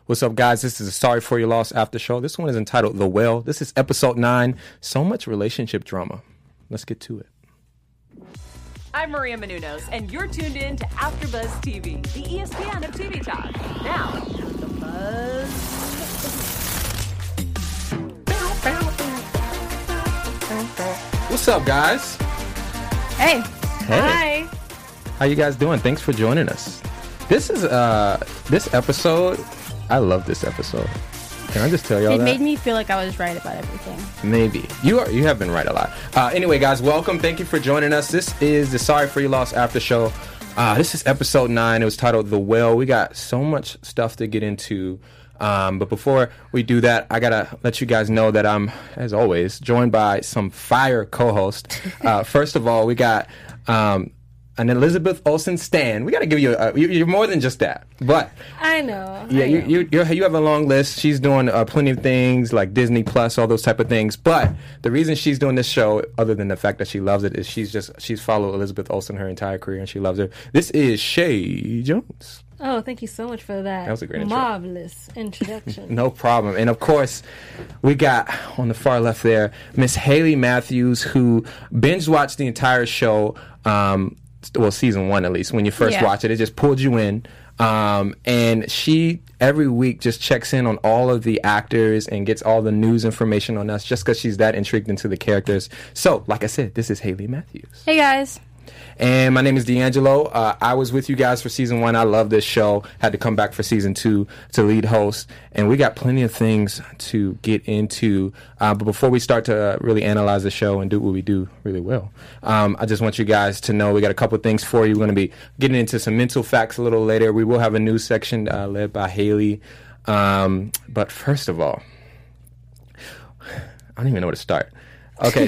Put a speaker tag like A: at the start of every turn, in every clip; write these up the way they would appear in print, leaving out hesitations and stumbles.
A: What's up, guys? This is a Sorry for Your Loss after show. This one is entitled The Well. This is episode 9. So much relationship drama. Let's get to it.
B: I'm Maria Menounos, and you're tuned in to AfterBuzz TV, the ESPN of TV talk. Now, the buzz.
A: What's up, guys?
C: Hey.
B: Hi.
A: How you guys doing? Thanks for joining us. This is this episode. I love this episode. Can I just tell y'all
C: It
A: that?
C: made me feel like I was right about everything.
A: Maybe. You have been right a lot. Anyway, guys, welcome. Thank you for joining us. This is the Sorry for Your Loss after show. This is episode 9. It was titled The Well. We got so much stuff to get into. But before we do that, I got to let you guys know that I'm, as always, joined by some fire co-hosts. First of all, we got an Elizabeth Olsen stan. We got to give you you're more than just that. But
C: I know.
A: yeah, you have a long list. She's doing plenty of things like Disney Plus, all those type of things. But the reason she's doing this show, other than the fact that she loves it, is she's followed Elizabeth Olsen her entire career and she loves her. This is Shay Jones.
C: Oh, thank you so much for that.
A: That was a great intro.
C: Marvelous introduction.
A: No problem. And of course, we got on the far left there Miss Haley Matthews, who binge watched the entire show. Well, season 1 at least. When you first watch it, it just pulled you in. And she every week just checks in on all of the actors and gets all the news information on us just because she's that intrigued into the characters. So, like I said, this is Haley Matthews.
C: Hey, guys.
A: And my name is D'Angelo. I was with you guys for season 1. I love this show. Had to come back for season 2 to lead host. And we got plenty of things to get into. But before we start to really analyze the show and do what we do really well, I just want you guys to know we got a couple of things for you. We're going to be getting into some mental facts a little later. We will have a news section led by Haley. But first of all, I don't even know where to start. Okay,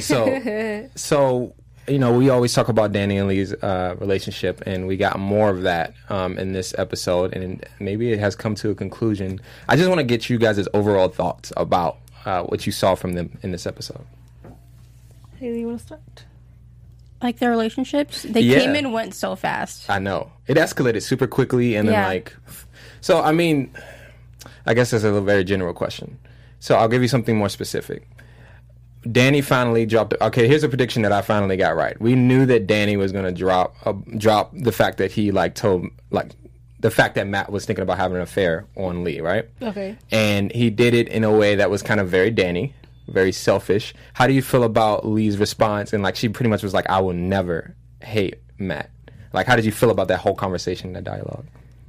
A: so you know, we always talk about Danny and Lee's relationship, and we got more of that in this episode, and maybe it has come to a conclusion. I just want to get you guys' overall thoughts about what you saw from them in this episode.
C: Haley, you want to start? Like their relationships? They came and went so fast.
A: I know. It escalated super quickly, and then so, I mean, I guess that's a very general question. So I'll give you something more specific. Danny finally dropped. Okay, here's a prediction that I finally got right. We knew that Danny was going to drop the fact that he told the fact that Matt was thinking about having an affair on Lee, right?
C: Okay. And
A: he did it in a way that was kind of very Danny, very selfish. How do you feel about Lee's response? And she pretty much was like, "I will never hate Matt." How did you feel about that whole conversation, that dialogue?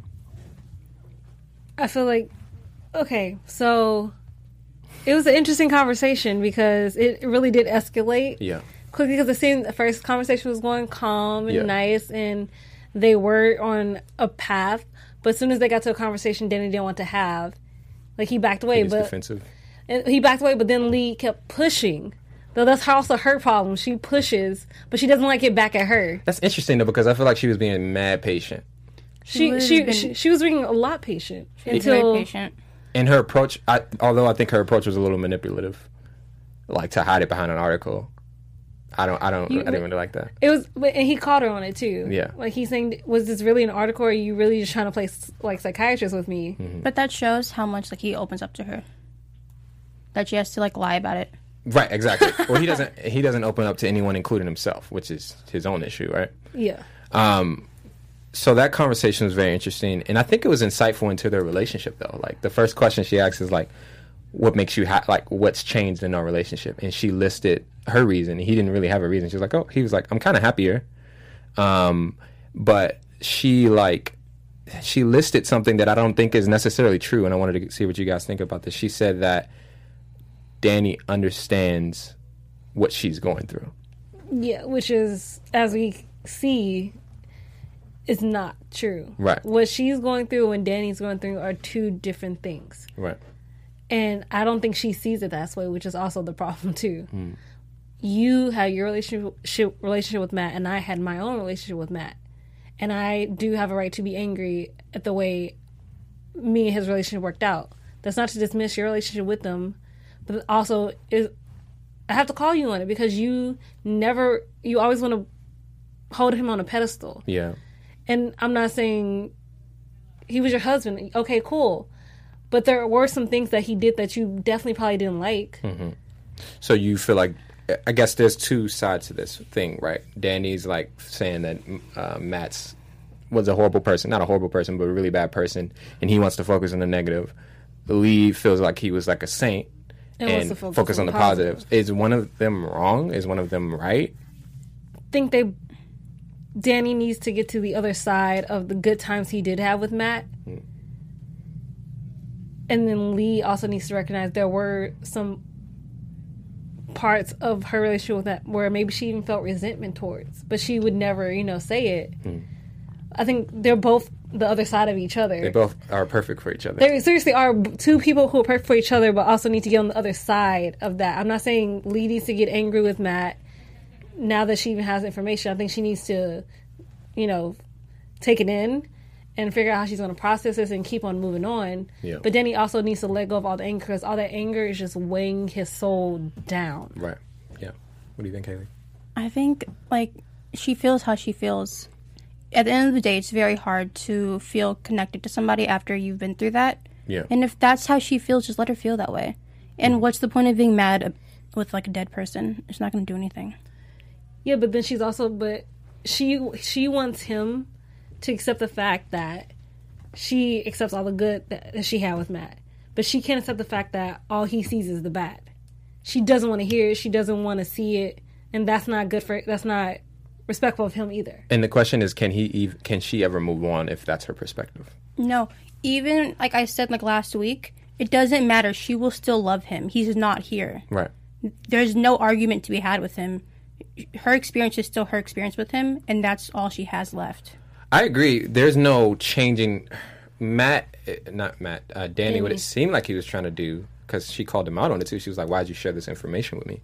C: I feel like, okay, so it was an interesting conversation because it really did escalate quickly, because it seemed the first conversation was going calm and nice, and they were on a path. But as soon as they got to a conversation Danny didn't want to have, he backed away.
A: He was defensive.
C: And he backed away, but then Lee kept pushing. Though that's also her problem. She pushes, but she doesn't get back at her.
A: That's interesting though, because I feel like she was being mad patient.
C: She was being a lot patient until
D: very patient.
A: And her approach, although I think her approach was a little manipulative, to hide it behind an article. I didn't really like that.
C: It was, and he caught her on it too.
A: Yeah,
C: he's saying, "Was this really an article? Or are you really just trying to play psychiatrist with me?"
A: Mm-hmm.
D: But that shows how much he opens up to her. That she has to lie about it.
A: Right, exactly. Well, he doesn't open up to anyone, including himself, which is his own issue, right?
C: Yeah.
A: So that conversation was very interesting, and I think it was insightful into their relationship, though. The first question she asks is "What makes you what's changed in our relationship?" And she listed her reason. He didn't really have a reason. She was like, "Oh," he was like, "I'm kind of happier," but she listed something that I don't think is necessarily true, and I wanted to see what you guys think about this. She said that Danny understands what she's going through.
C: Yeah, which is, as we see, is not true.
A: Right.
C: What she's going through and Danny's going through are two different things.
A: Right.
C: And I don't think she sees it that way, which is also the problem too. You had your relationship with Matt, and I had my own relationship with Matt. And I do have a right to be angry at the way me and his relationship worked out. That's not to dismiss your relationship with them, but also I have to call you on it, because you always want to hold him on a pedestal.
A: Yeah.
C: And I'm not saying he was your husband. Okay, cool. But there were some things that he did that you definitely probably didn't like.
A: So you feel like, I guess there's two sides to this thing, right? Danny's like saying that Matt's was a horrible person, not a horrible person, but a really bad person, and he wants to focus on the negative. Lee feels like he was like a saint and focus on the positives. Is one of them wrong? Is one of them right?
C: I think Danny needs to get to the other side of the good times he did have with Matt. And then Lee also needs to recognize there were some parts of her relationship with Matt where maybe she even felt resentment towards, but she would never, say it. I think they're both the other side of each other.
A: They both are perfect for each other.
C: There seriously are two people who are perfect for each other, but also need to get on the other side of that. I'm not saying Lee needs to get angry with Matt now that she even has information. I think she needs to, take it in and figure out how she's going to process this and keep on moving on.
A: Yeah.
C: But Danny also needs to let go of all the anger, because all that anger is just weighing his soul down.
A: Right. Yeah. What do you think, Haley?
D: I think, she feels how she feels. At the end of the day, it's very hard to feel connected to somebody after you've been through that.
A: Yeah.
D: And if that's how she feels, just let her feel that way. And what's the point of being mad with, a dead person? It's not going to do anything.
C: Yeah, but then she wants him to accept the fact that she accepts all the good that she had with Matt. But she can't accept the fact that all he sees is the bad. She doesn't want to hear it. She doesn't want to see it. And that's not respectful of him either.
A: And the question is, can she ever move on if that's her perspective?
D: No. Even, like I said, last week, it doesn't matter. She will still love him. He's not here.
A: Right.
D: There's no argument to be had with him. Her experience is still her experience with him, and that's all she has left.
A: I agree. There's no changing Danny, what it seemed like he was trying to do, because she called him out on it too. She was like, why'd you share this information with me?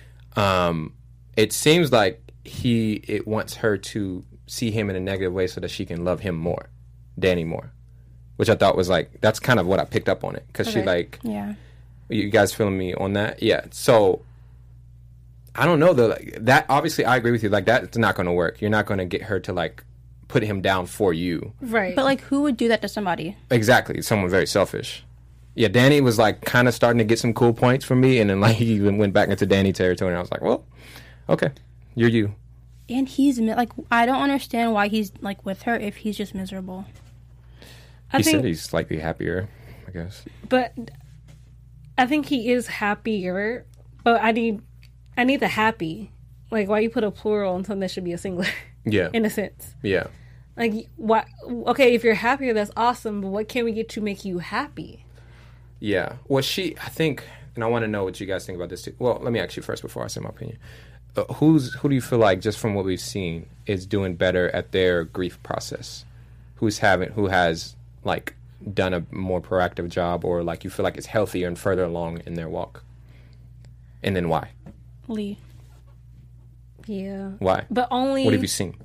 A: It seems like it wants her to see him in a negative way so that she can love him more, Danny more, which I thought was that's kind of what I picked up on it, because
D: okay.
A: she
D: yeah.
A: You guys feeling me on that? Yeah. So I don't know though. That obviously I agree with you. That's not going to work. You're not going to get her to put him down for you.
C: Right.
D: But who would do that to somebody?
A: Exactly. Someone very selfish. Yeah, Danny was kind of starting to get some cool points from me, and then he went back into Danny territory, and I was like, well, okay, you're you.
D: And he's I don't understand why he's with her if he's just miserable.
A: He said he's slightly happier, I guess.
C: But I think he is happier, but I need the happy. Why you put a plural on something that should be a singular?
A: Yeah.
C: In a sense.
A: Yeah.
C: What? Okay, if you're happier, that's awesome, but what can we get to make you happy?
A: Yeah. Well, I think, and I want to know what you guys think about this too. Well, let me ask you first before I say my opinion. Who do you feel like, just from what we've seen, is doing better at their grief process? Who has done a more proactive job, or you feel like is healthier and further along in their walk? And then why?
D: Lee.
C: Yeah.
A: Why?
C: But only...
A: What have you seen?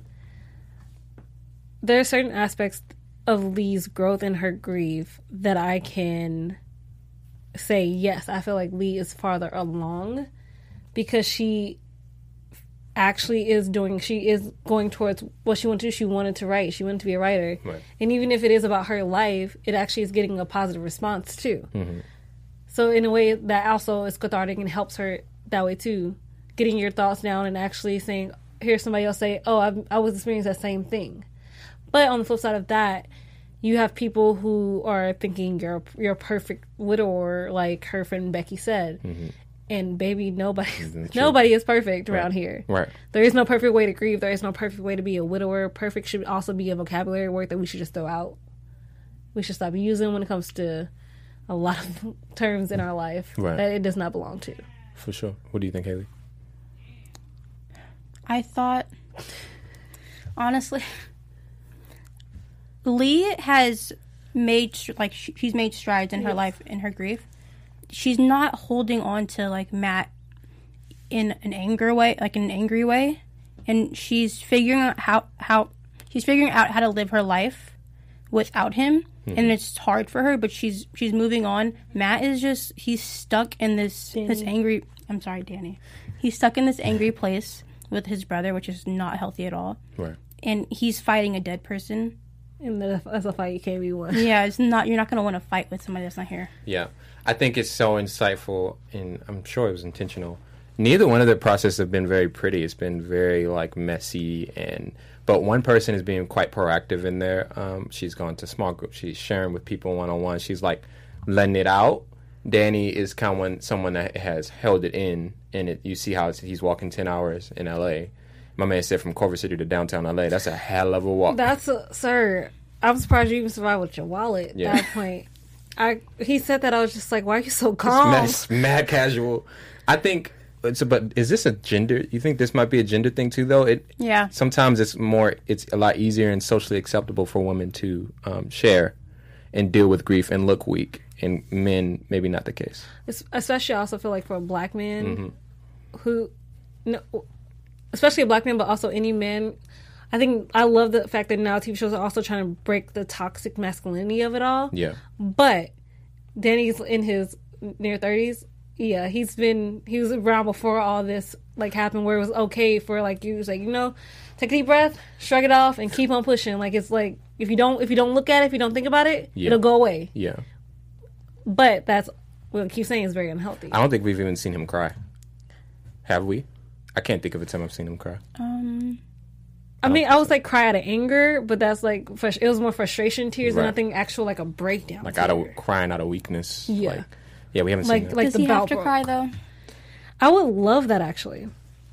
C: There are certain aspects of Lee's growth in her grief that I can say, yes, I feel like Lee is farther along, because she actually is going towards what she wanted to do. She wanted to write. She wanted to be a writer.
A: Right.
C: And even if it is about her life, it actually is getting a positive response too.
A: Mm-hmm.
C: So in a way that also is cathartic and helps her that way too. Getting your thoughts down and actually saying, hear somebody else say, oh, I was experiencing that same thing. But on the flip side of that, you have people who are thinking you're a perfect widower, like her friend Becky said. Mm-hmm. And baby, nobody is perfect around here.
A: Right.
C: There is no perfect way to grieve. There is no perfect way to be a widower. Perfect should also be a vocabulary word that we should just throw out. We should stop using when it comes to a lot of terms in our life that it does not belong to.
A: For sure. What do you think, Haley?
D: I thought, honestly, Lee has made she's made strides in her life, in her grief. She's not holding on to Matt in an angry way, and she's figuring out how to live her life without him. Mm-hmm. And it's hard for her, but she's moving on. Matt is he's stuck in this angry. I'm sorry, Danny. He's stuck in this angry place with his brother, which is not healthy at all.
A: Right.
D: And he's fighting a dead person.
C: And that's a fight you can't be won.
D: Yeah, it's not. You're not gonna want to fight with somebody that's not here.
A: Yeah. I think it's so insightful, and I'm sure it was intentional. Neither one of the processes have been very pretty. It's been very, like, messy, but one person is being quite proactive in there. She's gone to small groups. She's sharing with people one-on-one. She's, like, letting it out. Danny is kind of someone that has held it in, and you see how he's walking 10 hours in L.A. My man said from Culver City to downtown L.A., that's a hell of a walk.
C: Sir, I'm surprised you even survived with your wallet at that point. He said that, I was just like, why are you so calm?
A: It's mad casual. I think, but is this a gender? You think this might be a gender thing too, though?
D: Yeah.
A: Sometimes it's a lot easier and socially acceptable for women to share and deal with grief and look weak, and men, maybe not the case.
C: Especially, I also feel like for a black man especially a black man, but also any man. I think I love the fact that now TV shows are also trying to break the toxic masculinity of it all.
A: Yeah. But
C: Danny's in his near 30s. Yeah, he was around before all this like happened, where it was okay for like you was like, take a deep breath, shrug it off, and keep on pushing. Like it's like if you don't look at it, if you don't think about it, it'll go away.
A: Yeah.
C: But that's what I keep saying is very unhealthy.
A: I don't think we've even seen him cry. Have we? I can't think of a time I've seen him cry.
C: I mean, I was like cry out of anger, but that's like it was more frustration tears than I think actual like a breakdown.
A: Like
C: tear.
A: Crying out of weakness.
C: Yeah.
A: We haven't seen that.
C: Like
D: Does he have to cry though?
C: I would love that actually.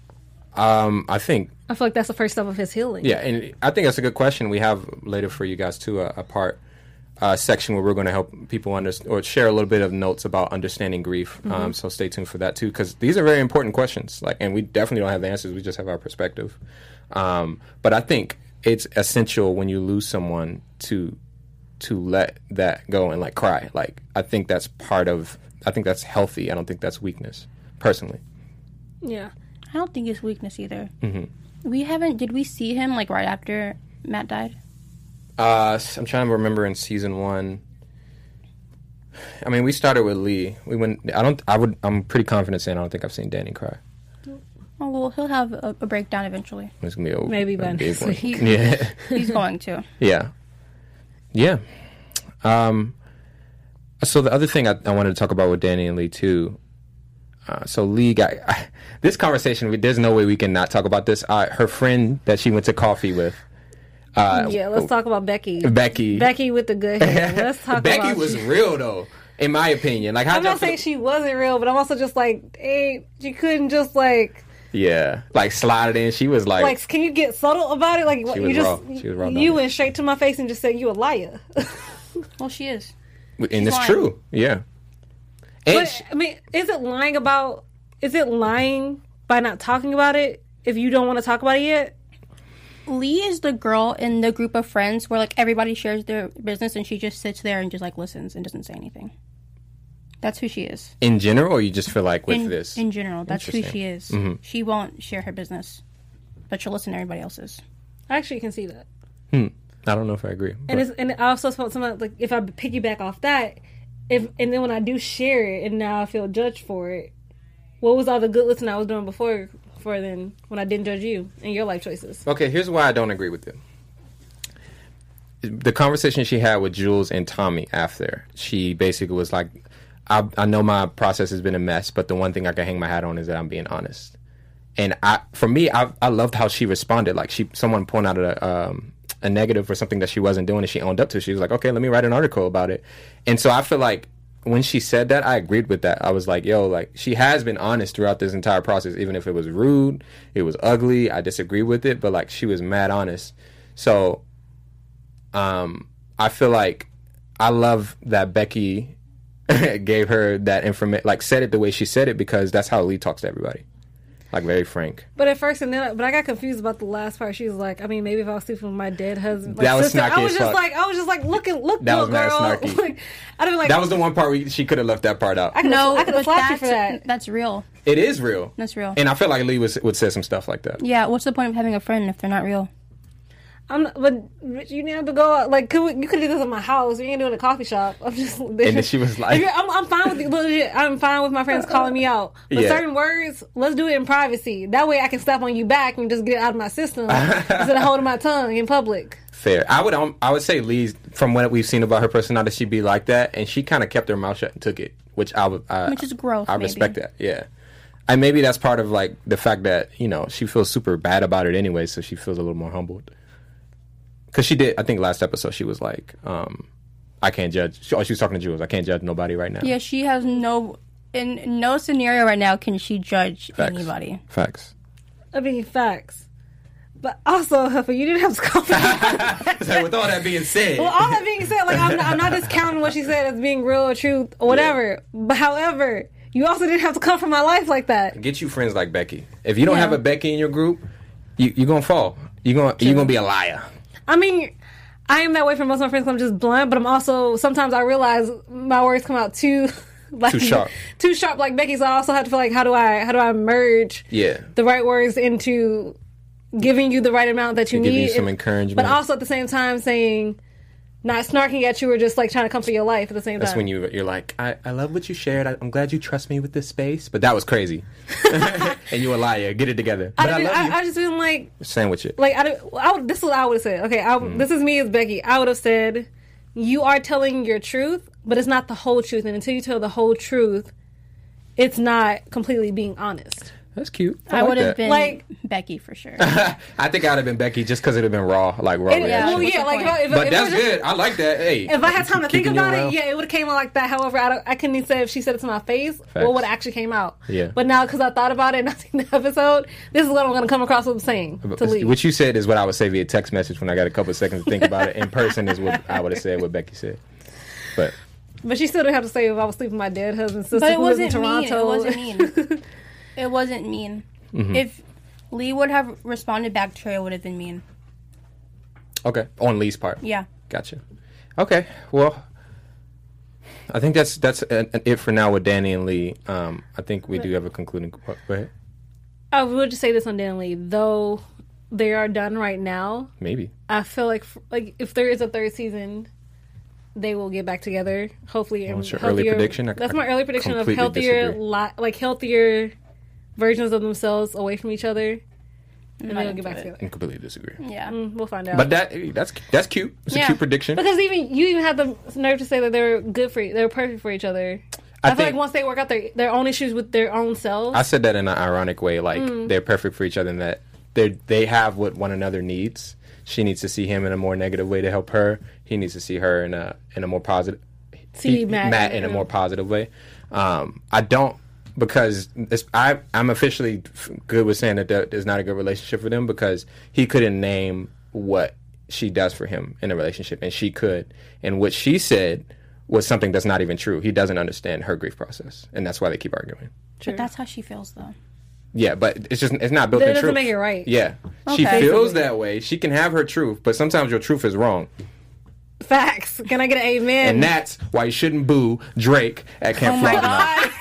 A: I feel
C: like that's the first step of his healing.
A: Yeah, and I think that's a good question. We have later for you guys too a part section where we're going to help people or share a little bit of notes about understanding grief. So stay tuned for that too, because these are very important questions. And we definitely don't have the answers. We just have our perspective. But I think it's essential when you lose someone to let that go and like cry. Like I think that's healthy. I don't think that's weakness, personally.
C: Yeah,
D: I don't think it's weakness either. Mm-hmm. Did we see him like right after Matt died?
A: I'm trying to remember in season 1. I mean, we started with Lee. I'm pretty confident saying I don't think I've seen Danny cry.
D: Oh well, he'll have a breakdown eventually.
A: It's gonna be
C: maybe by next week.
A: Yeah,
D: he's going to.
A: Yeah. So the other thing I wanted to talk about with Danny and Lee too. So Lee got this conversation. There's no way we can not talk about this. Her friend that she went to coffee with.
C: Let's talk about Becky. Becky with the good hair. Let's talk
A: Becky
C: about
A: Becky was real though, in my opinion. Like
C: I'm not saying she wasn't real, but I'm also just like, hey, she couldn't just like.
A: Yeah, like slide it in. She was like,
C: can you get subtle about it? Like
A: she was raw. She was raw.
C: You went straight to my face and just said you a liar.
D: Well, she is,
A: and it's true. Yeah.
C: But I mean, is it lying by not talking about it if you don't want to talk about it yet?
D: Lee is the girl in the group of friends where like everybody shares their business and she just sits there and just like listens and doesn't say anything. That's who she is.
A: In general, or you just feel like with this?
D: In general, that's who she is. Mm-hmm. She won't share her business, but she'll listen to everybody else's.
C: I actually can see that.
A: I don't know if I agree.
C: And I also felt something like if I piggyback off that, and then when I do share it and now I feel judged for it, what was all the good listening I was doing before then when I didn't judge you and your life choices?
A: Okay, here's why I don't agree with it. The conversation she had with Jules and Tommy after, she basically was like, I know my process has been a mess, but the one thing I can hang my hat on is that I'm being honest. And I loved how she responded. Like someone pointed out a negative or something that she wasn't doing, and she owned up to it. She was like, okay, let me write an article about it. And so I feel like when she said that, I agreed with that. I was like, yo, like she has been honest throughout this entire process, even if it was rude, it was ugly, I disagree with it, but like she was mad honest. So I feel like I love that Becky gave her that information, like said it the way she said it, because that's how Lee talks to everybody. Like very frank.
C: But at first, but I got confused about the last part. She was like, I mean, maybe if I was sleeping with my dead husband,
A: that was
C: sister,
A: snarky.
C: I was just like, look,
A: that
C: was
A: girl.
C: Mad snarky. Like, I'd be like,
A: that was the one part where she could have left that part out.
C: I could have slapped you for that.
D: That's real.
A: It is real.
D: That's real.
A: And I feel like Lee would say some stuff like that.
D: Yeah. What's the point of having a friend if they're not real?
C: But you need to go out. Like, you could do this at my house. You ain't doing it at a coffee shop. I'm just.
A: And then she was like,
C: I'm fine with legit. I'm fine with my friends calling me out. But certain words, let's do it in privacy. That way, I can slap on you back and just get it out of my system instead of holding my tongue in public.
A: Fair. I would say Lee, from what we've seen about her personality, she'd be like that, and she kind of kept her mouth shut and took it, which
D: which is growth.
A: I respect that. Yeah, and maybe that's part of like the fact that she feels super bad about it anyway, so she feels a little more humbled. Because she did, I think last episode she was like, I can't judge. She was talking to Jules. I can't judge nobody right now.
D: Yeah, she has in no scenario right now can she judge anybody.
A: Facts.
C: I mean, facts. But also, Huffa, you didn't have to call me.
A: So with all that being said.
C: Well, all that being said, like I'm not discounting what she said as being real or truth or whatever. Yeah. But however, you also didn't have to come from my life like that.
A: Get you friends like Becky. If you don't have a Becky in your group, you're gonna fall. You're gonna be a liar.
C: I mean, I am that way for most of my friends. I'm just blunt, but I'm also sometimes I realize my words come out too sharp like Becky. So I also have to feel like how do I merge the right words into giving you the right amount that you need,
A: giving you some encouragement,
C: but also at the same time saying, not snarking at you or just like trying to come for your life at the same time.
A: That's when you're like, I love what you shared. I'm glad you trust me with this space, but that was crazy. And you a liar. Get it together. But I love you.
C: I just feel like
A: sandwich it.
C: Like this is what I would have said. Okay, this is me as Becky. I would have said, you are telling your truth, but it's not the whole truth, and until you tell the whole truth, it's not completely being honest.
A: That's cute.
D: I would have been like Becky for sure.
A: I think I'd have been Becky just because it would have been raw reaction.
C: Well, yeah, like
A: but that's good. I like that. Hey,
C: if I had time to think about it, it would have came out like that. However, I couldn't even say if she said it to my face, what would actually came out.
A: Yeah.
C: But now, because I thought about it and I seen the episode, this is what I'm going to come across with saying to Lee.
A: What you said is what I would say via text message when I got a couple of seconds to think about it. In person is what I would have said what Becky said. But
C: she still didn't have to say if I was sleeping with my dead husband's sister.
D: But it
C: who lives in
D: wasn't mean.
C: Toronto.
D: It wasn't mean. It wasn't mean. Mm-hmm. If Lee would have responded back to her, it would have been mean.
A: Okay, on Lee's part.
D: Yeah.
A: Gotcha. Okay, well, I think that's it for now with Danny and Lee. I think we do have a concluding. Go ahead.
C: I would just say this on Dan and Lee, though they are done right now.
A: Maybe.
C: I feel like if there is a third season, they will get back together. Hopefully,
A: what's your early prediction?
C: That's my early prediction of healthier versions of themselves away from each other, and they'll get back together.
A: I completely disagree.
D: Yeah,
C: we'll find out.
A: But that's cute. It's a cute prediction.
C: Because you even have the nerve to say that they're good for they're perfect for each other. I feel like once they work out their own issues with their own selves.
A: I said that in an ironic way, like they're perfect for each other, and that they have what one another needs. She needs to see him in a more negative way to help her. He needs to see her in a more positive. Matt in a more positive way. I don't. Because I'm officially good with saying that there's not a good relationship for them because he couldn't name what she does for him in a relationship, and she could. And what she said was something that's not even true. He doesn't understand her grief process, and that's why they keep arguing.
D: But that's how she feels, though.
A: Yeah, but it's not built in truth.
C: That doesn't make it right.
A: Yeah. Okay. She feels that way. She can have her truth, but sometimes your truth is wrong.
C: Facts. Can I get an amen?
A: And that's why you shouldn't boo Drake at Camp Florida. Oh, my God.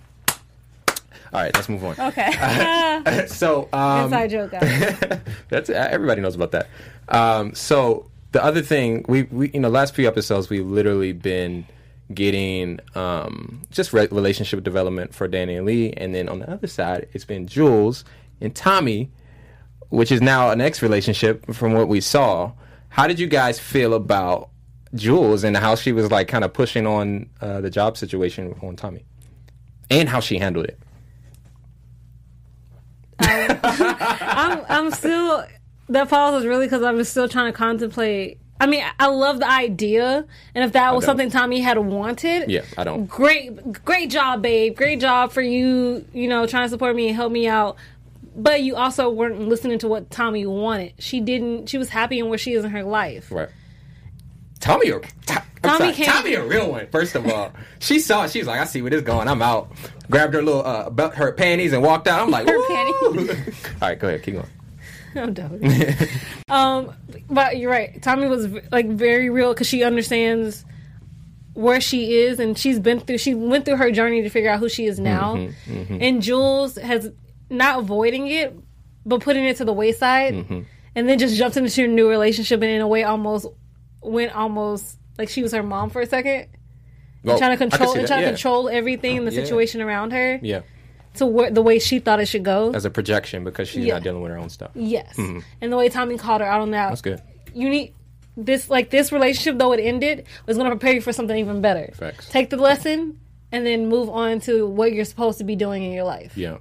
A: All right, let's move on.
C: Okay.
A: So
C: inside joke, guys.
A: That's everybody knows about that. So the other thing, we last few episodes we've literally been getting just relationship development for Danny and Lee, and then on the other side, it's been Jules and Tommy, which is now an ex relationship from what we saw. How did you guys feel about Jules and how she was like kind of pushing on the job situation on Tommy, and how she handled it?
C: I'm still, that pause was really because I'm still trying to contemplate. I mean, I love the idea, and if that was something Tommy had wanted,
A: yeah, I don't.
C: Great job, babe. Great job for you. Trying to support me and help me out. But you also weren't listening to what Tommy wanted. She didn't. She was happy in where she is in her life.
A: Right. Tommy a real one. First of all, she saw it. She was like, "I see where this is going. I'm out." Grabbed her little her panties and walked out. I'm like,
D: her panties.
A: All right, go ahead, keep going.
C: I'm done. But you're right. Tommy was like very real because she understands where she is, and she went through her journey to figure out who she is now. And Jules has not avoiding it, but putting it to the wayside, and then just jumped into a new relationship, and in a way went almost like she was her mom for a second.
A: Well,
C: trying to control everything in the situation around her.
A: Yeah.
C: To the way she thought it should go.
A: As a projection because she's not dealing with her own stuff.
C: Yes. And the way Tommy called her out on that.
A: That's good.
C: You need this relationship, though it ended, was going to prepare you for something even better.
A: Facts.
C: Take the lesson and then move on to what you're supposed to be doing in your life.
A: Yeah.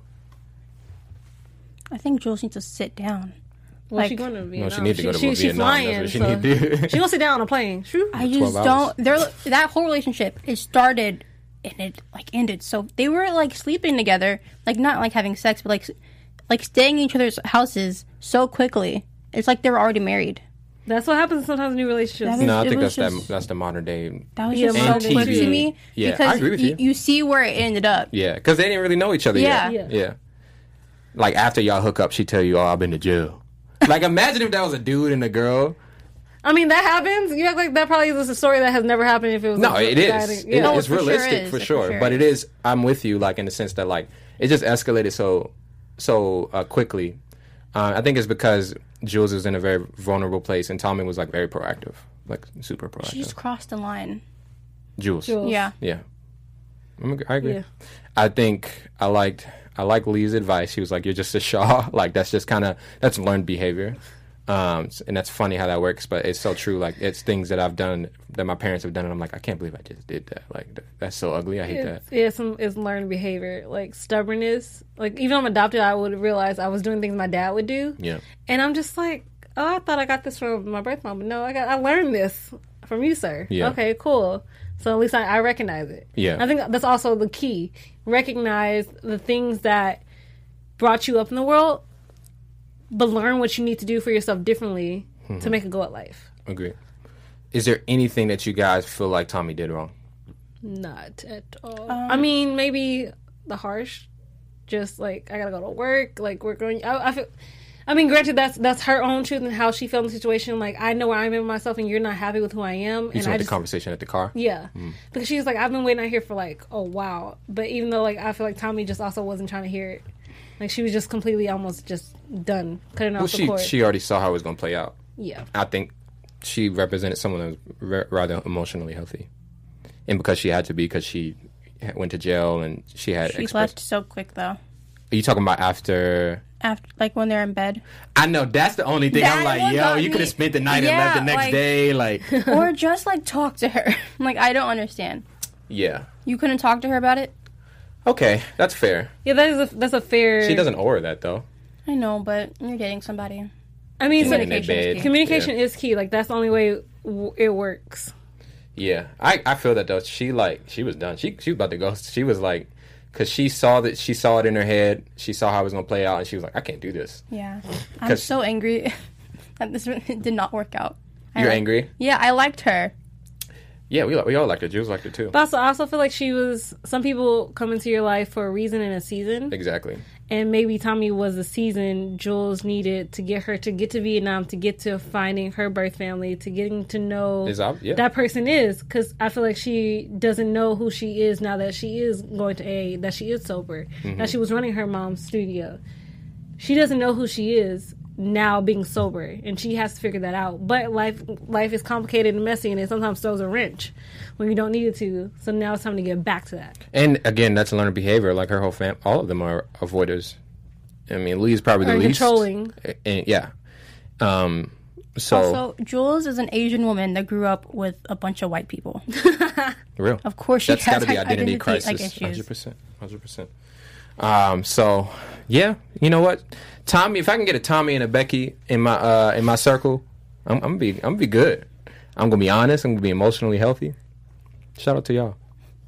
D: I think Jules needs to sit down.
C: Well,
D: Like-
C: she's going to Vietnam.
A: No, she needs to go to
C: She's
A: Vietnam.
C: flying,
A: That's what she
C: so
A: need to do.
C: she's going to sit down on a plane. Shoo.
D: I
A: 12
D: just
A: hours.
D: don't. That whole relationship, it started and it like ended. So they were like sleeping together, like not like having sex, but like staying in each other's houses so quickly. It's like they were already married.
C: That's what happens sometimes in new relationships.
D: That
A: No, I
D: It
A: think
D: was
A: that's
D: just-
A: that's the modern day.
D: That was
C: Yeah,
D: just
C: and
D: so quick
A: TV.
D: to me.
A: Yeah, I
D: because
A: agree with you.
D: You see where it ended up.
A: Yeah, because they didn't really know each other
D: Yeah.
A: yet.
C: Yeah.
A: Yeah. Like after y'all hook up, she tell you, "Oh, I've been to jail." Like imagine if that was a dude and a girl.
C: I mean, that happens. You act like that probably is a story that has never happened if it was.
A: No,
C: a
A: it
C: guy
A: is.
C: that- yeah.
A: It's
D: for sure
A: realistic
D: is.
A: for
D: It for
A: sure.
D: sure
A: But it
D: is.
A: is. I'm with you, like in the sense that like it just escalated so quickly. I think it's because Jules was in a very vulnerable place, and Tommy was like very proactive, like super proactive.
D: She just crossed the line.
A: Jules.
C: Jules.
D: Yeah.
A: Yeah. I agree.
C: Yeah.
A: I think I like Lee's advice. He was like, "You're just a Shaw." Like that's just that's learned behavior. And that's funny how that works, but it's so true. Like it's things that I've done that my parents have done, and I'm like, I can't believe I just did that. Like that's so ugly. I hate that.
C: It's learned behavior, like stubbornness. Like even though I'm adopted, I would realize I was doing things my dad would do,
A: Yeah.
C: and I'm just like, oh, I thought I got this from my birth mom, but no, I learned this from you, sir.
A: Yeah.
C: Okay, cool. So at least I recognize it.
A: Yeah.
C: I think that's also the key. Recognize the things that brought you up in the world, but learn what you need to do for yourself differently to make a go at life.
A: Agree. Is there anything that you guys feel like Tommy did wrong?
C: Not at all. I mean, maybe the harsh, just like I gotta go to work. Like we're going. I feel. I mean, granted, that's her own truth and how she felt in the situation. Like I know where I'm in myself, and you're not happy with who I am.
A: You
C: And
A: talking
C: I
A: about the
C: just
A: conversation at the car?
C: yeah, because she's like, I've been waiting out here for like, oh wow. But even though like I feel like Tommy just also wasn't trying to hear it. Like she was just completely almost just done cutting off the cord.
A: She already saw how it was going to play out.
C: Yeah.
A: I think she represented someone that was rather emotionally healthy, and because she had to be, because she went to jail and she had.
D: She left so quick though.
A: Are you talking about after?
D: After like when they're in bed,
A: I know that's the only thing. I'm
D: That
A: like,
D: one
A: yo,
D: got
A: you
D: me.
A: could have spent the night and
D: Yeah,
A: left the next
D: like-
A: day. Like,
D: or just like talk to her. Like I don't understand.
A: yeah,
D: You couldn't talk to her about it.
A: okay, that's fair.
C: Yeah, that's a fair.
A: She doesn't owe her that though.
D: I know, but you're dating somebody.
C: I mean,
A: In
C: so
A: their
D: Communication is
A: bed.
D: key.
C: communication is key. Like that's the only way it works.
A: Yeah, I feel that though. She was done. She was about to go. She was like, because she saw it in her head. She saw how it was gonna play out, and she was like, I can't do this.
D: Yeah, I'm
A: 'Cause-
D: so angry that this did not work out.
A: You're angry?
D: Yeah, I liked her.
A: Yeah, we all liked her. Jules liked her too.
C: But I also feel like some people come into your life for a reason and a season.
A: Exactly.
C: And maybe Tommy was the season Jules needed to get her to get to Vietnam, to get to finding her birth family, to getting to know
A: Yeah.
C: that person is. Because I feel like she doesn't know who she is now that she is going to AA, that she is sober, that she was running her mom's studio. She doesn't know who she is now being sober, and she has to figure that out. But life is complicated and messy, and it sometimes throws a wrench when you don't need it to. So now it's time to get back to that.
A: And again, that's learned behavior. Like her whole all of them are avoiders. I mean, Lee's probably the
C: Or
A: least
C: controlling.
A: And, yeah. So
D: Also, Jules is an Asian woman that grew up with a bunch of white people.
A: real.
D: Of course, she
A: That's
D: has
A: got to be
D: like,
A: identity
D: like,
A: crisis.
D: issues.
A: 100%. So yeah, you know what, Tommy? If I can get a Tommy and a Becky in my circle, I'm gonna be good. I'm gonna be honest. I'm gonna be emotionally healthy. Shout out to y'all.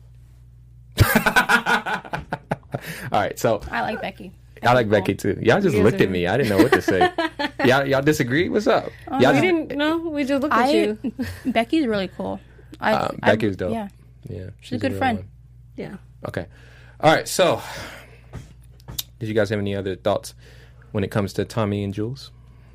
A: All right, so
D: I like Becky.
A: I like Becky too. Y'all just
C: You guys
A: looked at
C: are-
A: me. I didn't know what to say. y'all disagree? What's up? Y'all
C: We
A: just-
C: didn't know. We just looked at you.
D: Becky's really cool.
A: Becky was dope.
D: Yeah,
A: Yeah,
D: she's a good
A: real
D: friend.
A: one.
C: Yeah.
A: Okay. All right. So, did you guys have any other thoughts when it comes to Tommy and Jules?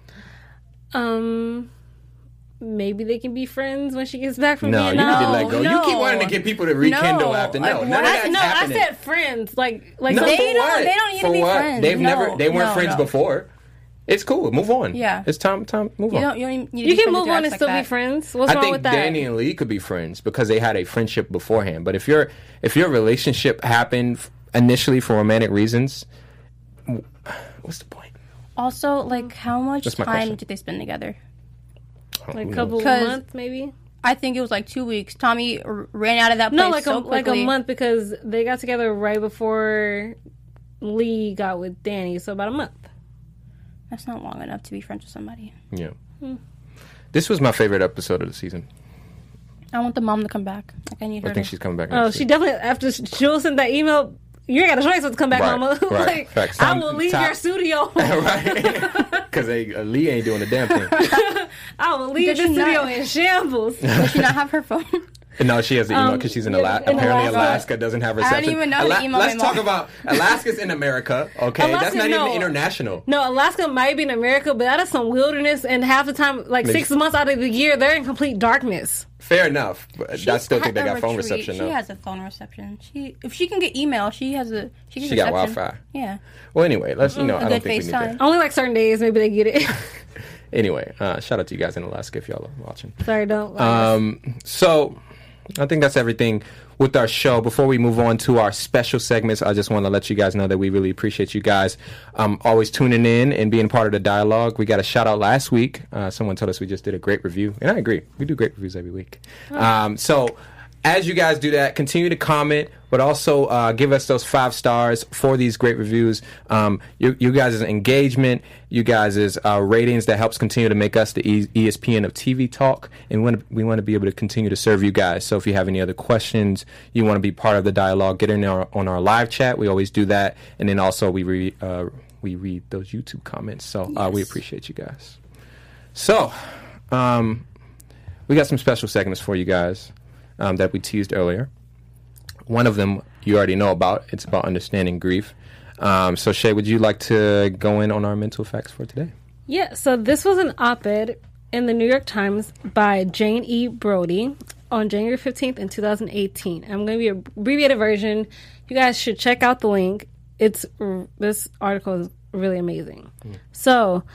C: Maybe they can be friends when she gets back from
A: No, you
C: Vietnam.
A: need to let go. You keep
D: no.
A: wanting to get people to rekindle
D: No,
A: after.
D: like,
A: No,
D: what?
A: none of that's
C: No,
A: happening.
C: I said friends. Like
A: No,
C: some-
A: for
D: They don't-
A: what?
D: they don't need to
A: For
D: be
A: what?
D: friends.
A: They
D: No,
A: weren't
D: no,
A: friends
D: no.
A: before. It's cool. Move on.
D: Yeah.
A: It's time. Move
D: You
A: on.
D: don't. You, don't need to
C: you
D: be
C: can
D: friends
C: move
D: with your
C: on
D: ex
C: and still
D: like
C: be
D: that.
C: friends. What's
A: I
C: wrong
A: think
C: with that?
A: Danny and Lee could be friends because they had a friendship beforehand. But if your relationship happened initially for romantic reasons, what's the point?
D: Also, like, how much
A: That's my
D: time
A: question.
D: did they spend together?
C: Like
A: Who
C: a couple
A: knows?
D: 'Cause-
C: months, maybe.
D: I think it was like 2 weeks. Tommy ran out of that place
C: No, like
D: so
C: like
D: quickly.
C: a month because they got together right before Lee got with Danny, so about a month.
D: That's not long enough to be friends with somebody.
A: Yeah. This was my favorite episode of the season.
D: I want the mom to come back. Like I need her.
A: I think
D: to...
A: she's coming back.
C: Oh,
A: next
C: she
A: week.
C: definitely after Jules sent that email. You ain't got a choice but to come back,
A: Right,
C: Mama.
A: right.
C: Like
A: Facts.
C: I will leave
A: Top-
C: your studio.
A: right? Because Lee ain't doing a damn thing.
C: I will leave
D: Did
C: your
D: she
C: studio
D: not-
C: in shambles.
D: Does she not have her phone?
A: No, she has an email because she's in Alaska.
C: in
A: Apparently,
C: Alaska.
A: Alaska doesn't have reception.
D: even know how to email
A: Let's
D: my
A: talk
D: mom.
A: about Alaska's in America. Okay,
C: Alaska,
A: that's not
C: no.
A: even international.
C: No, Alaska might be in America, but that is some wilderness, and half the time, like 6 months out of the year, they're in complete darkness.
A: Fair enough, but I still think they
D: At
A: got
D: a
A: phone
D: retreat,
A: reception
D: She
A: though.
D: has a phone reception. If she can get email, she has a. She
A: She got
D: reception.
A: Wi-Fi.
D: Yeah.
A: Well, anyway, let's I
D: A
A: don't
D: good
A: think we need
D: FaceTime.
A: that.
C: Only like certain days, maybe they get it.
A: Anyway, shout out to you guys in Alaska if y'all are watching.
C: Sorry, don't.
A: So I think that's everything with our show. Before we move on to our special segments, I just want to let you guys know that we really appreciate you guys always tuning in and being part of the dialogue. We got a shout out last week. Someone told us we just did a great review, and I agree. We do great reviews every week. So as you guys do that, continue to comment, but also give us those 5 stars for these great reviews. You guys' engagement, you guys' ratings, that helps continue to make us the ESPN of TV talk, and we want to be able to continue to serve you guys. So if you have any other questions, you want to be part of the dialogue, get in there on our live chat. We always do that, and then also we read those YouTube comments. So we appreciate you guys. So we got some special segments for you guys that we teased earlier. One of them you already know about. It's about understanding grief. So Shay, would you like to go in on our mental facts for today?
C: Yeah, so this was an op-ed in the New York Times by Jane E. Brody on January 15th in 2018. I'm going to be an abbreviated version. You guys should check out the link. This article is really amazing. So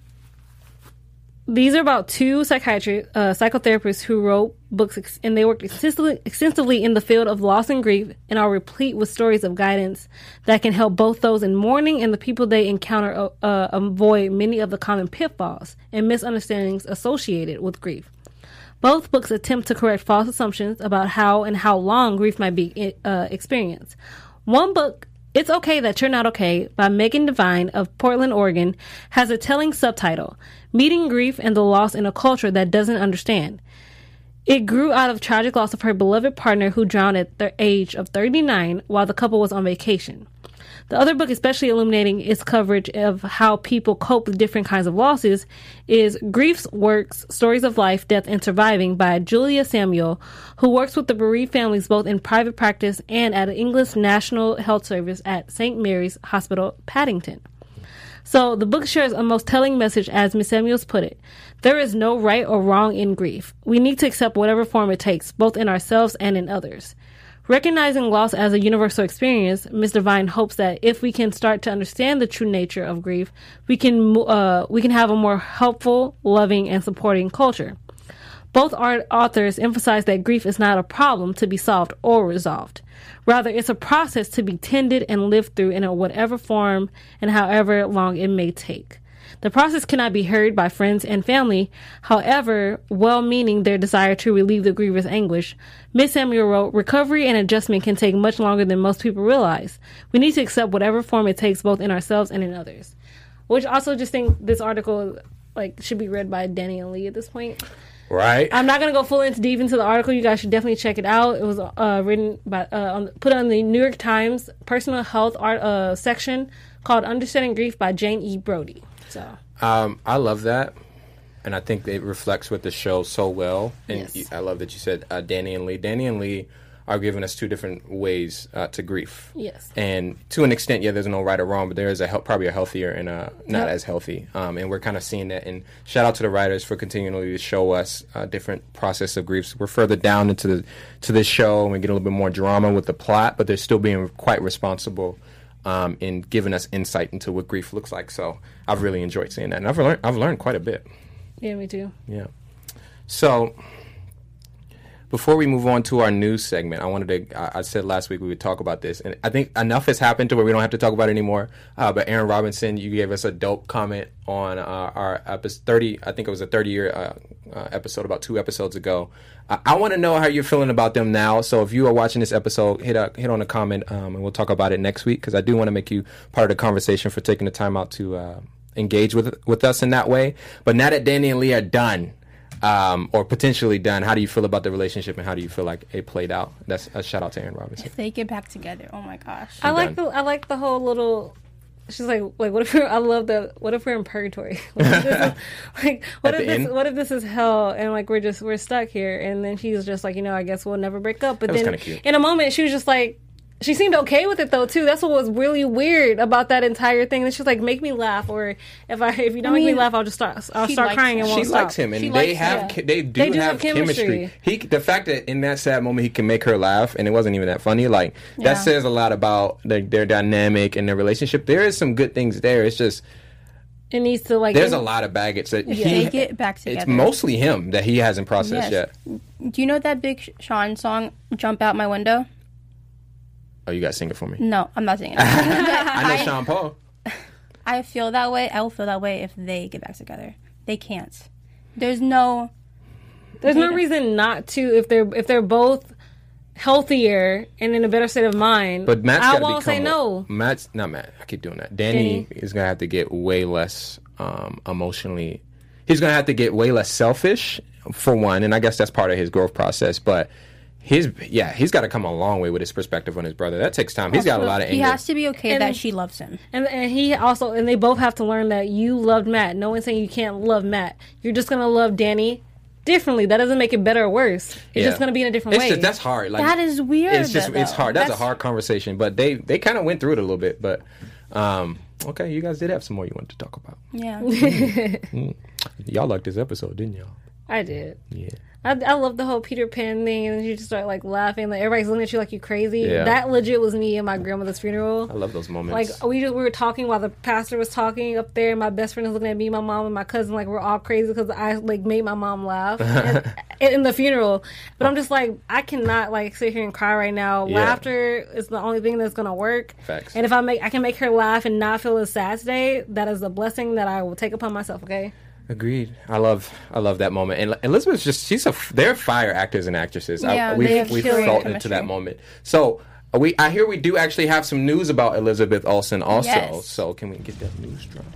C: these are about 2 psychotherapists who wrote books, and they worked extensively in the field of loss and grief, and are replete with stories of guidance that can help both those in mourning and the people they encounter avoid many of the common pitfalls and misunderstandings associated with grief. Both books attempt to correct false assumptions about how and how long grief might be experienced. One book, It's Okay That You're Not Okay, by Megan Devine of Portland, Oregon, has a telling subtitle, Meeting Grief and the Loss in a Culture That Doesn't Understand. It grew out of tragic loss of her beloved partner who drowned at the age of 39 while the couple was on vacation. The other book, especially illuminating its coverage of how people cope with different kinds of losses, is Grief's Works, Stories of Life, Death, and Surviving by Julia Samuel, who works with the bereaved families both in private practice and at an English National Health Service at St. Mary's Hospital, Paddington. So the book shares a most telling message, as Ms. Samuels put it. There is no right or wrong in grief. We need to accept whatever form it takes, both in ourselves and in others. Recognizing loss as a universal experience, Ms. Devine hopes that if we can start to understand the true nature of grief, we can have a more helpful, loving, and supporting culture. Both authors emphasize that grief is not a problem to be solved or resolved. Rather, it's a process to be tended and lived through in whatever form and however long it may take. The process cannot be hurried by friends and family, however well-meaning their desire to relieve the griever's anguish. Ms. Samuel wrote, recovery and adjustment can take much longer than most people realize. We need to accept whatever form it takes, both in ourselves and in others. Which also just think this article should be read by Danny and Lee at this point.
A: Right.
C: I'm not going to go deep into the article. You guys should definitely check it out. It was written by put on the New York Times personal health art section called Understanding Grief by Jane E. Brody. So
A: I love that, and I think it reflects what the show so well. And
C: Yes.
A: I love that you said Danny and Lee. Danny and Lee are giving us 2 different ways to grief.
C: Yes.
A: And to an extent, there's no right or wrong, but there is probably a healthier and not as healthy. And we're kind of seeing that. And shout out to the writers for continually to show us different process of griefs. We're further down into this show, and we get a little bit more drama with the plot, but they're still being quite responsible in giving us insight into what grief looks like. So I've really enjoyed seeing that, and I've learned quite a bit.
C: yeah, me too.
A: Yeah. So before we move on to our news segment, I said last week we would talk about this, and I think enough has happened to where we don't have to talk about it anymore. But Aaron Robinson, you gave us a dope comment on our episode 30. I think it was a 30-year episode about 2 episodes ago. I want to know how you're feeling about them now. So if you are watching this episode, hit on a comment, and we'll talk about it next week, because I do want to make you part of the conversation for taking the time out to engage with us in that way. But now that Danny and Lee are done, or potentially done, how do you feel about the relationship, and how do you feel like it played out? That's a shout out to Aaron Robinson.
D: If they get back together, oh my gosh.
C: I like the whole little. She's like what if what if we're in purgatory? What if this is hell, and like we're stuck here? And then she's just like, I guess we'll never break up. But
A: That was
C: then
A: kinda cute.
C: in a moment she was just like, she seemed okay with it though too. That's what was really weird about that entire thing. And she's like, make me laugh, or if you don't make me laugh, I'll start crying and won't
A: She
C: stop.
A: likes him, and
D: She
A: they
D: likes
A: do have chemistry. The fact that in that sad moment he can make her laugh, and it wasn't even that funny, like that says a lot about their dynamic and their relationship. There is some good things there. It's just
C: It needs to like.
A: there's a lot of baggage that
D: They get back together.
A: It's mostly him that he hasn't processed
D: Yes.
A: yet.
D: Do you know that Big Sean song, Jump Out My Window?
A: Oh, you got to sing it for me.
D: No, I'm not singing it.
A: I know Sean Paul.
D: I feel that way. I will feel that way if they get back together. They can't. There's no
C: reason not to if they're both healthier and in a better state of mind.
A: But Matt's
C: I
A: got to
C: won't say no.
A: Matt's not Matt. I keep doing that. Danny is going to have to get way less emotionally. He's going to have to get way less selfish, for one, and I guess that's part of his growth process. But he's got to come a long way with his perspective on his brother. That takes time. He's got a lot of anger.
D: He has to be okay
C: And-
D: that she loves him.
C: And he also, and they both have to learn that you loved Matt. No one's saying you can't love Matt. You're just gonna love Danny differently. That doesn't make it better or worse. It's just gonna be in a different way.
A: That's hard. Like,
D: That is weird.
A: it's hard. That's a
D: That's-
A: hard conversation. But they kind of went through it a little bit. But okay, you guys did have some more you wanted to talk about.
D: Yeah.
A: Y'all liked this episode, didn't y'all?
C: I did.
A: Yeah.
C: I love the whole Peter Pan thing, and you just start like laughing, like everybody's looking at you like you're crazy.
A: Yeah.
C: That legit was me at my grandmother's funeral.
A: I love those moments.
C: Like we were talking while the pastor was talking up there. And my best friend was looking at me, my mom, and my cousin. Like we're all crazy because I like made my mom laugh in the funeral. But I'm just like, I cannot like sit here and cry right now.
A: Yeah.
C: Laughter is the only thing that's gonna work.
A: Facts.
C: And if I can make her laugh and not feel as sad today, that is a blessing that I will take upon myself. Okay.
A: Agreed. I love that moment. And Elizabeth's just they're fire actors and actresses.
D: Yeah,
A: We've
D: they have
C: killer
A: felt into
D: chemistry.
A: that moment. So I hear we do actually have some news about Elizabeth Olsen also.
D: Yes.
A: So can we get that news dropped?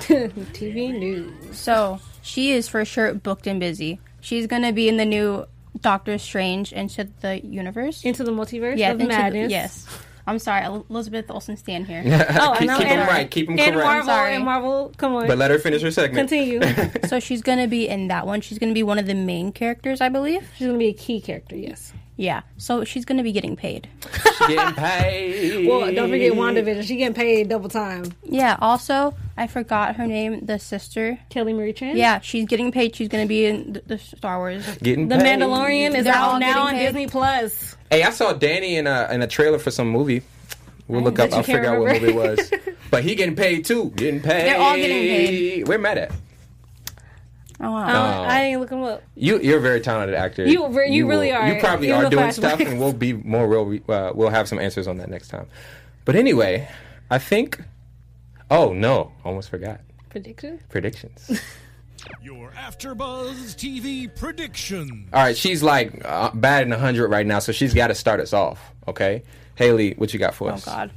C: TV news.
D: So she is for sure booked and busy. She's gonna be in the new Doctor Strange Into the Universe.
C: Into the multiverse
D: Yeah,
C: of
D: Into the-
C: madness.
D: yes. I'm sorry, Elizabeth Olsen stand here.
C: Oh,
A: keep
C: and
A: them right. Keep them
C: and
A: correct.
C: Marvel,
D: Sorry.
C: and Marvel, come on.
A: But let her finish her segment.
C: Continue.
D: So she's gonna be in that one. She's gonna be one of the main characters, I believe.
C: She's gonna be a key character, yes.
D: Yeah. So she's gonna be getting paid.
A: She getting paid.
C: Well, don't forget WandaVision. She getting paid double time.
D: Yeah. Also, I forgot her name. The sister.
C: Kelly Marie Tran.
D: Yeah, she's getting paid. She's gonna be in the Star Wars.
A: Getting
C: The
A: paid.
C: Mandalorian is
D: They're all
C: out now on
D: getting paid.
C: Disney Plus.
A: Hey, I saw Danny in a trailer for some movie. We'll look up.
C: bet you
A: I'll
C: can't
A: figure out what movie it
C: remember.
A: was. But he getting paid too. Getting paid.
D: They're all getting paid.
A: Where Matt at?
D: Oh wow.
C: I didn't look him up.
A: You're a very talented actor.
C: You really are.
A: You probably
C: Even
A: are
C: the
A: doing
C: flashbacks.
A: stuff, and we'll be more real. We'll have some answers on that next time. But anyway, I think. Oh no! Almost forgot.
C: Prediction?
A: Predictions.
E: Your AfterBuzz TV prediction.
A: All right, she's like batting 100 right now, so she's got to start us off. Okay, Haley, what you got for
D: Oh
A: us?
D: God.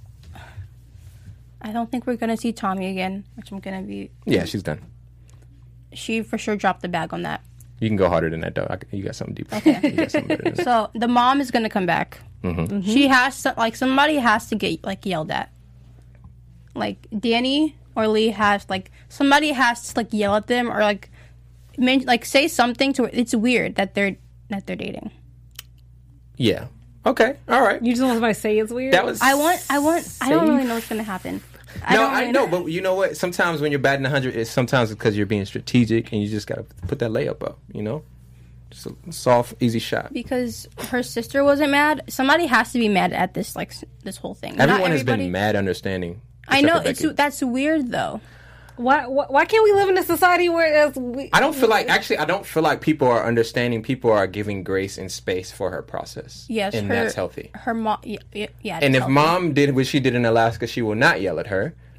D: I don't think we're gonna see Tommy again, which I'm gonna be.
A: Yeah, she's done.
D: She for sure dropped the bag on that.
A: You can go harder than that, though. You got something deeper. Okay. You got something better than that.
D: So the mom is gonna come back.
A: Mm-hmm.
D: She has to, like, somebody has to get like yelled at. Like Danny or Lee has somebody has to like yell at them or like say something to. It's weird that they're dating.
A: Yeah. Okay. All right.
C: You just want somebody to say it's weird?
A: That was.
D: I don't really know what's gonna happen.
A: I know, but you know what? Sometimes when you're batting 100, it's because you're being strategic, and you just got to put that layup up. You know, just a soft, easy shot.
D: Because her sister wasn't mad. Somebody has to be mad at this this whole thing. Not
A: Everyone has
D: everybody-
A: been mad understanding.
D: I
A: except
D: know
A: for Becky.
D: that's weird though.
C: Why can't we live in a society where
A: I don't feel like people are understanding. People are giving grace and space for her process.
D: Yes,
A: and that's healthy.
D: Her mom, yeah.
A: And if
D: healthy.
A: mom did what she did in Alaska, she will not yell at her.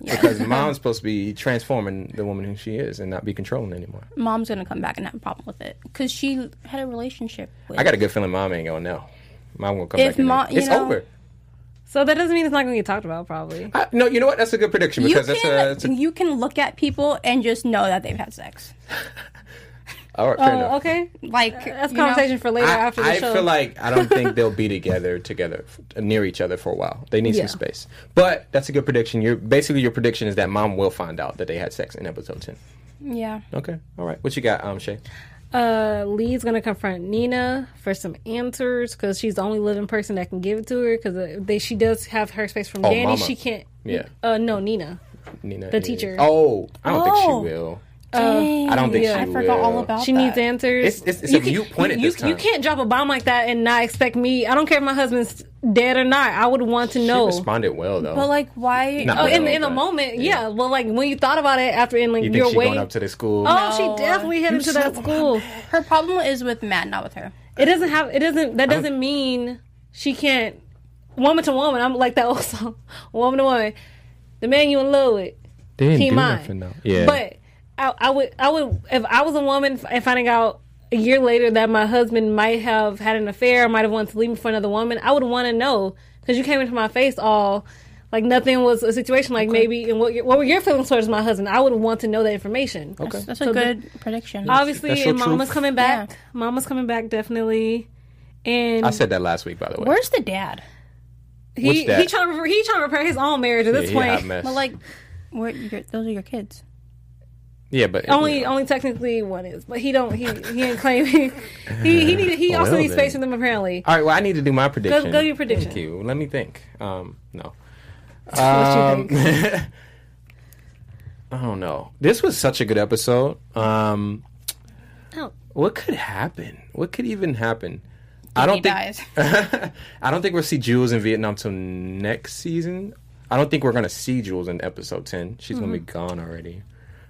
A: Because mom's supposed to be transforming the woman who she is and not be controlling anymore.
D: Mom's gonna come back and have a problem with it because she had a relationship with.
A: I got a good feeling mom ain't gonna know. Mom gonna come
D: If
A: back. It's over.
C: So that doesn't mean it's not going to get talked about, probably.
A: No, you know what? That's a good prediction because
D: you can look at people and just know that they've had sex.
A: All right, fair enough.
C: Okay.
D: Like
C: That's a conversation for later after the show.
A: I feel like I don't think they'll be together near each other for a while. They need some space. But that's a good prediction. Your prediction is that mom will find out that they had sex in episode 10.
D: Yeah.
A: Okay. All right. What you got, Shay?
C: Lee's gonna confront Nina for some answers because she's the only living person that can give it to her because she does have her space from Danny.
A: Mama.
C: She can't.
A: Yeah.
C: No, Nina, the teacher.
A: Oh, I don't think she will. I don't think she will.
D: I forgot all about that.
C: She needs answers.
A: It's a viewpoint at this time.
C: You can't drop a bomb like that and not expect me. I don't care if my husband's dead or not. I would want to know.
A: She responded well though.
D: But like, why?
C: In the moment, yeah. Well, like when you thought about it after, and like
A: you think
C: you're
A: she
C: waiting
A: going up to the school.
C: Oh, she definitely headed to that school.
D: Her problem is with Matt, not with her.
C: That doesn't mean she can't. Woman to woman, I'm like that old song. Woman to woman, the man you in love with, he mine.
A: Yeah,
C: but. I would if I was a woman and finding out a year later that my husband might have had an affair, might have wanted to leave me for another woman, I would want to know because you came into my face all like nothing was a situation like maybe and what were your feelings towards my husband? I would want to know that information.
A: Okay,
D: that's a good prediction.
C: Obviously, and Mama's coming back. Yeah. Mama's coming back definitely. And
A: I said that last week, by the way.
D: Where's the dad?
C: He trying to repair his own marriage at this point.
D: But like, those are your kids.
A: Yeah, but
C: only technically one is, but he ain't claiming he also needs space for them apparently.
A: All right, well I need to do my prediction.
C: Go to your prediction.
A: Thank you. Let me think. No.
C: What you think?
A: I don't know. This was such a good episode. What could happen? What could even happen? I don't think we'll see Jules in Vietnam till next season. I don't think we're gonna see Jules in episode 10. She's gonna be gone already.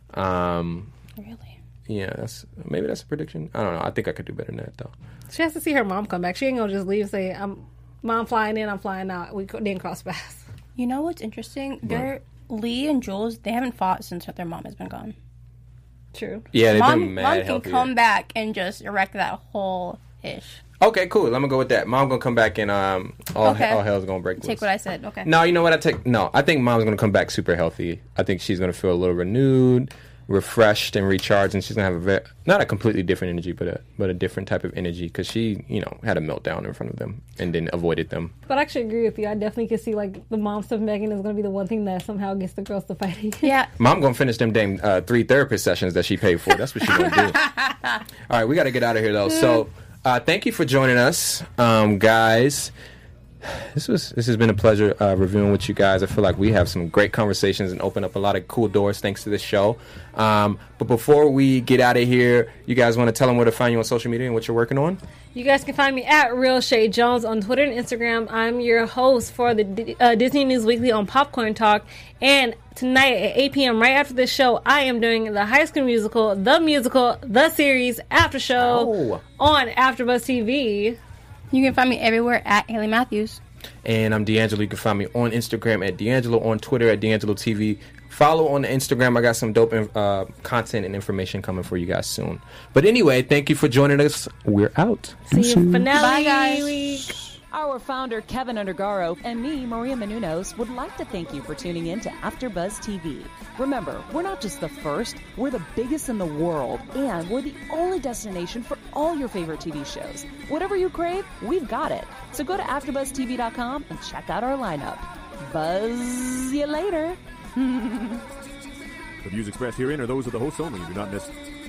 D: Really?
A: Yeah, maybe that's a prediction. I don't know. I think I could do better than that though.
C: She has to see her mom come back. She ain't gonna just leave and say, "Mom flying in, I'm flying out." We didn't cross paths.
D: You know what's interesting? Lee and Jules, they haven't fought since their mom has been gone.
C: True.
A: Yeah, they've been mad
D: Mom can come back and just erect that whole ish.
A: Okay, cool. I'm gonna go with that. Mom gonna come back and all hell's gonna break loose.
D: Take what I said. Okay.
A: No, you know what? I think Mom's gonna come back super healthy. I think she's gonna feel a little renewed, refreshed, and recharged, and she's gonna have not a completely different energy, but a different type of energy because she had a meltdown in front of them and then avoided them.
C: But I actually agree with you. I definitely could see like the mom stuff. Megan is gonna be the one thing that somehow gets the girls to fight.
D: Yeah.
A: Mom gonna finish them dang 3 therapist sessions that she paid for. That's what she's gonna do. All right, we got to get out of here though. So. Thank you for joining us, guys. This has been a pleasure reviewing with you guys. I feel like we have some great conversations and open up a lot of cool doors thanks to this show. But before we get out of here, you guys want to tell them where to find you on social media and what you're working on?
C: You guys can find me at Real Shay Jones on Twitter and Instagram. I'm your host for the Disney News Weekly on Popcorn Talk. And tonight at 8 p.m. right after this show, I am doing the High School Musical, the series after show on AfterBuzz TV.
D: You can find me everywhere at Haley Matthews.
A: And I'm D'Angelo. You can find me on Instagram at D'Angelo, on Twitter at D'Angelo TV. Follow on the Instagram. I got some dope content and information coming for you guys soon. But anyway, thank you for joining us. We're out.
C: See you finale.
D: Bye, guys.
C: Week.
B: Our founder, Kevin Undergaro, and me, Maria Menounos, would like to thank you for tuning in to AfterBuzz TV. Remember, we're not just the first, we're the biggest in the world, and we're the only destination for all your favorite TV shows. Whatever you crave, we've got it. So go to AfterBuzzTV.com and check out our lineup. Buzz you later.
F: The views expressed herein are those of the hosts only and do not necessarily